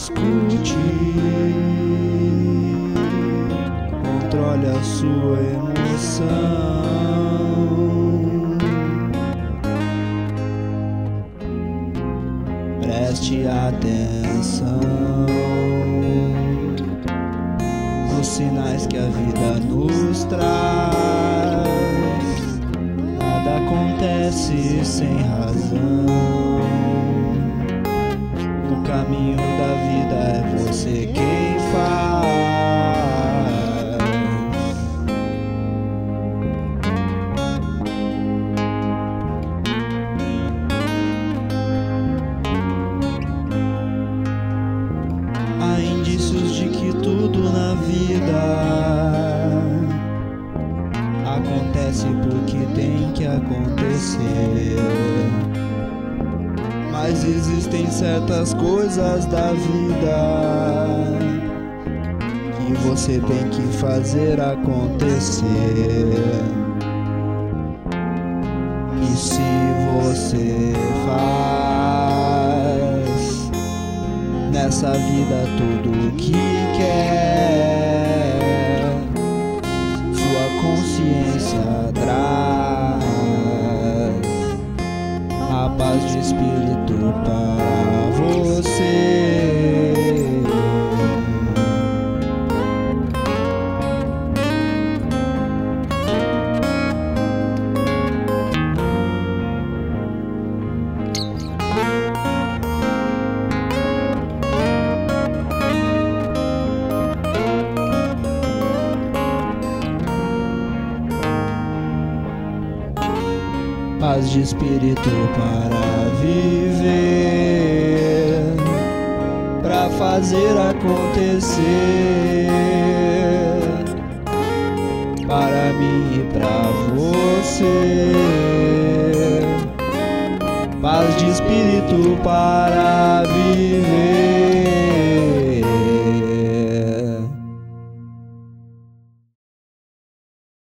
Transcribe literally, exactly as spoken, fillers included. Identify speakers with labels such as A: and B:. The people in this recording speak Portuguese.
A: discutir. Controle a sua emoção. Preste atenção nos sinais que a vida nos traz. Nada acontece sem razão. O caminho da vida é você quem faz. Há indícios de que tudo na vida acontece porque tem que acontecer. Mas existem certas coisas da vida que você tem que fazer acontecer. E se você faz nessa vida tudo o que quer, sua consciência traz a paz de espírito para você. Paz de espírito para viver, para fazer acontecer, para mim e para você. Paz de espírito para viver.